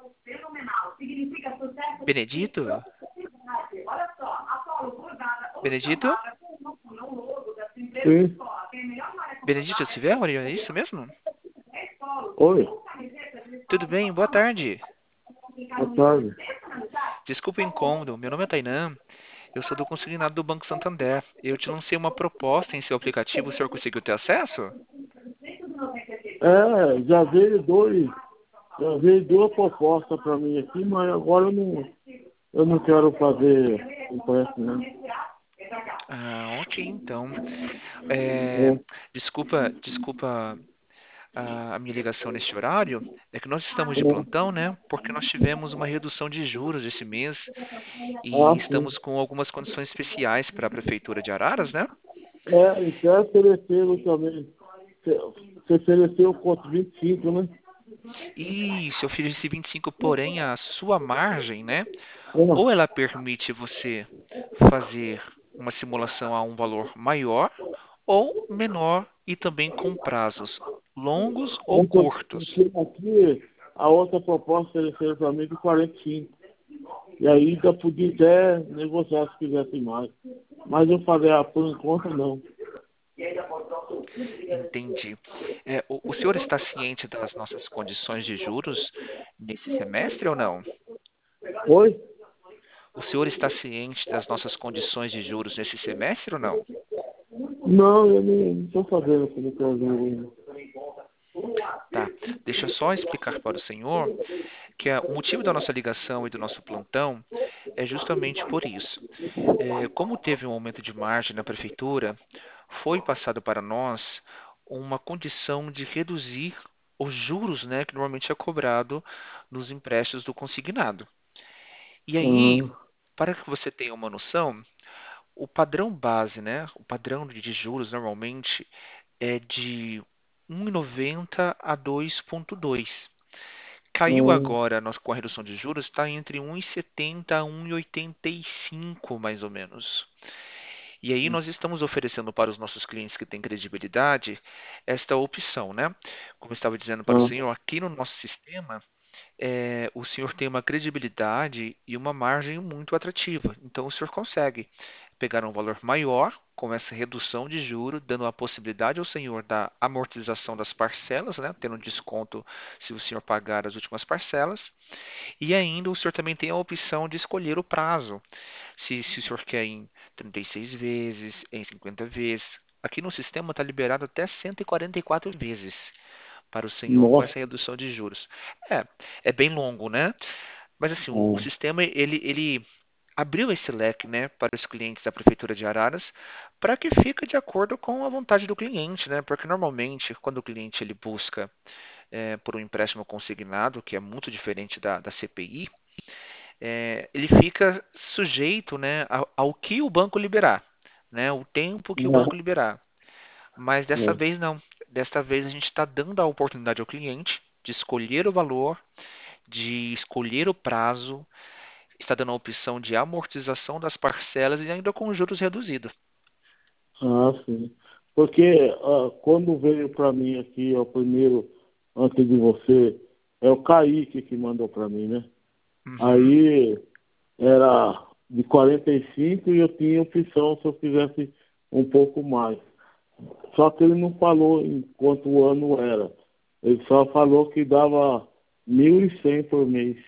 Benedito? Benedito? Sim. Benedito Silvério, é isso mesmo? Oi, Tudo bem? Boa tarde. boa tarde. Desculpa o incômodo, meu nome é Tainan, eu sou do consignado do Banco Santander. Eu te lancei uma proposta em seu aplicativo, o senhor conseguiu ter acesso? Já veio duas propostas para mim aqui, mas agora eu não quero fazer empréstimo, né? Ah, ok, então. É, desculpa a minha ligação neste horário, é que nós estamos de plantão, né? Porque nós tivemos uma redução de juros esse mês e Sim. estamos com algumas condições especiais para a Prefeitura de Araras, né? Então ofereceram também. Você ofereceu quanto? 25, né? E se eu ofereci 25, porém a sua margem, né? Ou É, ela permite você fazer uma simulação a um valor maior ou menor e também com prazos longos ou curtos. porque aqui a outra proposta ofereceram para mim de 45. E aí ainda podia até negociar se quisesse mais. Mas eu falei, por enquanto não. Entendi. O senhor está ciente das nossas condições de juros nesse semestre ou não? Oi? O senhor está ciente das nossas condições de juros nesse semestre ou não? Não, eu não estou fazendo como que eu jogo. Tá. Deixa eu só explicar para o senhor que o motivo da nossa ligação e do nosso plantão é justamente por isso. Como teve um aumento de margem na prefeitura, foi passado para nós uma condição de reduzir os juros, né, que normalmente é cobrado nos empréstimos do consignado. E aí, Ah, para que você tenha uma noção, o padrão base, né, o padrão de juros normalmente é de 1,90 a 2,2. Caiu ah, agora com a redução de juros, está entre 1,70 a 1,85 mais ou menos. E aí nós estamos oferecendo para os nossos clientes que têm credibilidade esta opção, né? Como eu estava dizendo para o ah, senhor, aqui no nosso sistema, o senhor tem uma credibilidade e uma margem muito atrativa. Então o senhor consegue pegar um valor maior com essa redução de juro, dando a possibilidade ao senhor da amortização das parcelas, né? Tendo desconto se o senhor pagar as últimas parcelas. E ainda o senhor também tem a opção de escolher o prazo. Se o senhor quer em 36 vezes, em 50 vezes. Aqui no sistema está liberado até 144 vezes para o senhor com nossa. essa redução de juros. É, é bem longo, né? Mas assim, o Ah, sistema ele abriu esse leque, né, para os clientes da prefeitura de Araras, para que fique de acordo com a vontade do cliente, né? Porque normalmente quando o cliente ele busca por um empréstimo consignado, que é muito diferente da CPI, ele fica sujeito, né, ao que o banco liberar, né, o tempo que o banco ah, liberar. Mas dessa ah. vez não. Desta vez a gente está dando a oportunidade ao cliente de escolher o valor, de escolher o prazo, está dando a opção de amortização das parcelas e ainda com juros reduzidos. Sim. Porque quando veio para mim aqui, o primeiro, antes de você, é o Kaique que mandou para mim, né? Uhum. Aí era de 45 e eu tinha opção se eu fizesse um pouco mais. Só que ele não falou em quanto ano era. Ele só falou que dava 1.100 por mês.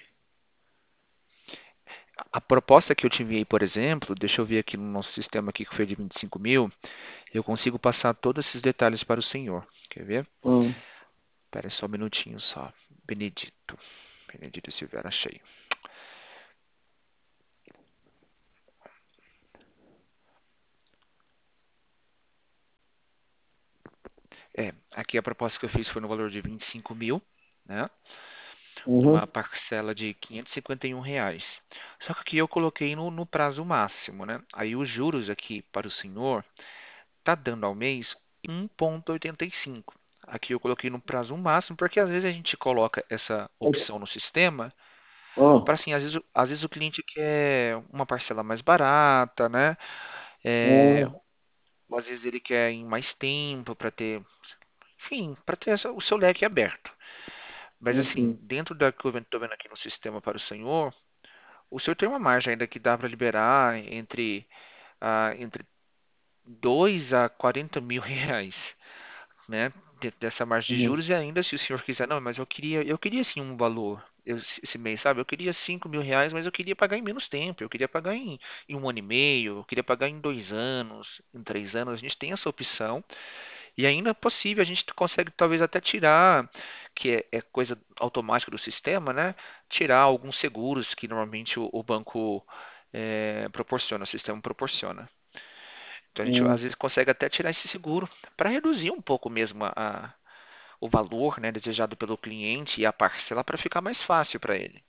A proposta que eu te enviei, por exemplo, deixa eu ver aqui no nosso sistema aqui que foi de 25 mil, eu consigo passar todos esses detalhes para o senhor. Quer ver? Ah, Espera só um minutinho só. Benedito. Benedito Silveira, achei. Aqui a proposta que eu fiz foi no valor de 25 mil, né? uhum. Numa parcela de R$ 551. Só que aqui eu coloquei no prazo máximo, né? Aí os juros aqui para o senhor tá dando ao mês 1,85. Aqui eu coloquei no prazo máximo, porque às vezes a gente coloca essa opção no sistema Ah, para assim, às vezes o cliente quer uma parcela mais barata, né? É, ah, ou às vezes ele quer em mais tempo para ter, enfim, para ter o seu leque aberto. Mas assim, Assim, dentro da que eu estou vendo aqui no sistema para o senhor tem uma margem ainda que dá para liberar entre 2 a 40 mil reais, né? Dentro dessa margem de uhum, juros e ainda se o senhor quiser, não, mas eu queria sim um valor esse mês, sabe? Eu queria 5 mil reais, mas eu queria pagar em menos tempo, eu queria pagar em um ano e meio, eu queria pagar em 2 anos, em 3 anos, a gente tem essa opção e ainda é possível, a gente consegue talvez até tirar, que é coisa automática do sistema, né? Tirar alguns seguros que normalmente o banco proporciona, o sistema proporciona. Então a gente às uhum. vezes consegue até tirar esse seguro para reduzir um pouco mesmo o valor, né, desejado pelo cliente e a parcela para ficar mais fácil para ele.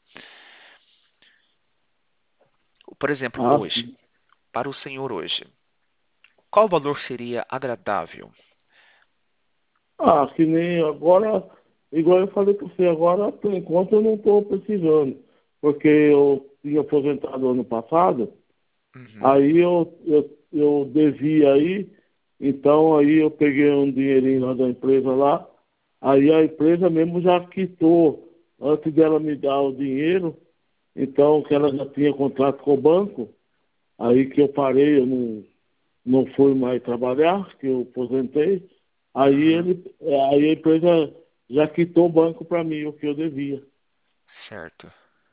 Por exemplo, Ah, hoje, sim. para o senhor hoje, qual valor seria agradável? Ah, que nem agora, igual eu falei para você, agora por enquanto eu não estou precisando, porque eu tinha aposentado ano passado, Uhum, aí eu devia aí, então aí eu peguei um dinheirinho lá da empresa lá, aí a empresa mesmo já quitou, antes dela me dar o dinheiro, então que ela já tinha contrato com o banco, aí que eu parei, eu não fui mais trabalhar, que eu aposentei, uhum, aí a empresa já quitou o banco para mim, o que eu devia. certo,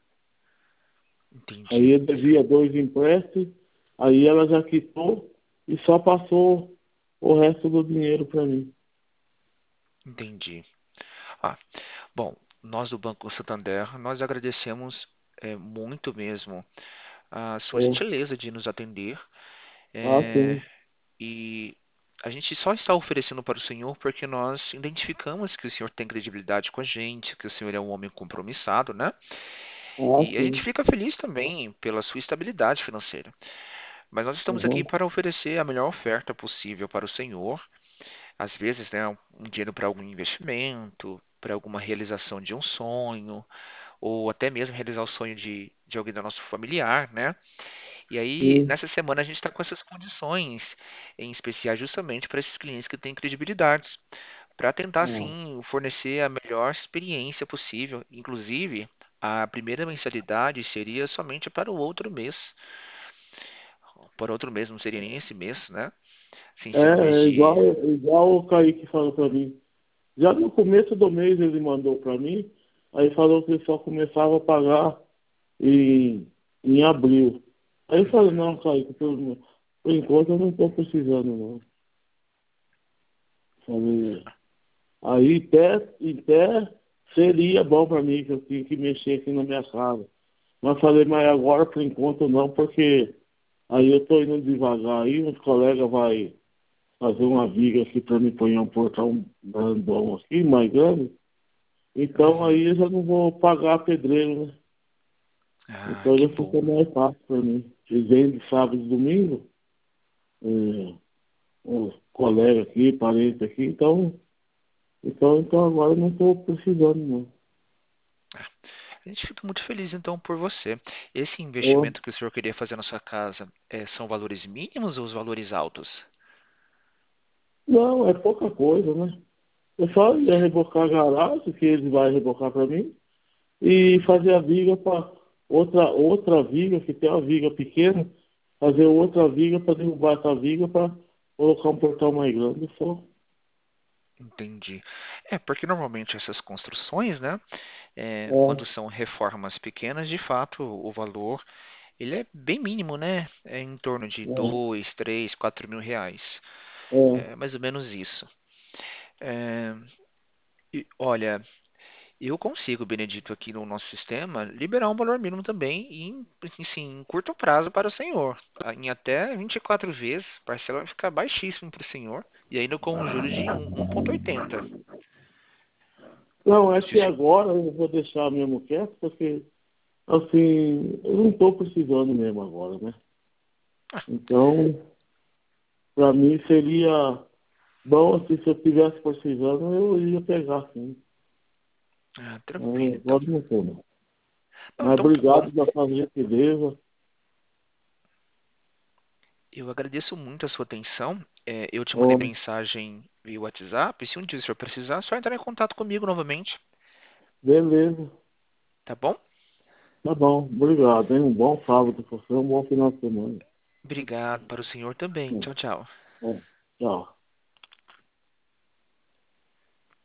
Aí entendi, eu devia dois empréstimos, aí ela já quitou e só passou o resto do dinheiro para mim. entendi. Ah, bom, nós do Banco Santander, nós agradecemos muito mesmo a sua É. gentileza de nos atender. Ah, É, sim. e a gente só está oferecendo para o senhor porque nós identificamos que o senhor tem credibilidade com a gente, que o senhor é um homem compromissado, né? Ah, E a gente sim. fica feliz também pela sua estabilidade financeira. Mas nós estamos aqui Uhum. para oferecer a melhor oferta possível para o senhor. Às vezes, né, um dinheiro para algum investimento, para alguma realização de um sonho, ou até mesmo realizar o sonho de alguém do nosso familiar, né? E aí, Sim. nessa semana, a gente está com essas condições em especial justamente para esses clientes que têm credibilidade, para tentar, Ah. sim, fornecer a melhor experiência possível. Inclusive, a primeira mensalidade seria somente para o outro mês. Para outro mês, não seria nem esse mês, né? Sim, seria o mês de. Igual o Kaique falou para mim. Já no começo do mês ele mandou para mim, aí falou que só começava a pagar em, em abril. Aí eu falei, Uhum. não, Kaique, por enquanto eu não estou precisando não. Falei, aí até seria bom para mim, que eu tinha que mexer aqui na minha casa. Mas falei, mas agora por enquanto não, porque aí eu estou indo devagar, aí uns colegas vai fazer uma viga aqui para me pôr um portão grandão aqui, mais grande. Então Uhum. aí eu já não vou pagar pedreiro, né? Ah, Então que já fica bom. mais fácil para mim. E vem de sábado e domingo, é, os colegas aqui, parentes aqui, então agora eu não estou precisando, não. Ah, a gente fica muito feliz então por você. Esse Ô, investimento que o senhor queria fazer na sua casa, são valores mínimos ou os valores altos? não, é pouca coisa, né? Eu só ia rebocar a garagem, que eles vão rebocar para mim, e Uhum. fazer a viga para outra viga, que tem uma viga pequena, fazer outra viga para derrubar essa viga para colocar um portão mais grande só. Entendi. Porque normalmente essas construções, né, quando É, são reformas pequenas, de fato, o valor ele é bem mínimo, né? É em torno de é, 2, 3, 4 mil reais. é. É mais ou menos isso. É, e, olha, eu consigo, Benedito, aqui no nosso sistema, liberar um valor mínimo também em curto prazo para o senhor. Em até 24 vezes, a parcela vai ficar baixíssimo para o senhor. E ainda com um juros de 1,80. Não, é Se o que agora eu vou deixar mesmo quieto, porque, assim, eu não estou precisando mesmo agora, né? Então, para mim seria bom, assim, se eu tivesse precisando, eu ia pegar, sim. tranquilo, então. Agora não estou, não. Não, Mas então tá bom. obrigado pela sua gentileza. Eu agradeço muito a sua atenção. Eu te mandei Ô, mensagem via WhatsApp. Se um dia o senhor precisar, é só entrar em contato comigo novamente. Beleza. Tá bom? Tá bom. Obrigado, hein? Um bom sábado para você, um bom final de semana. Obrigado para o senhor também. Tchau, tchau. É, tchau.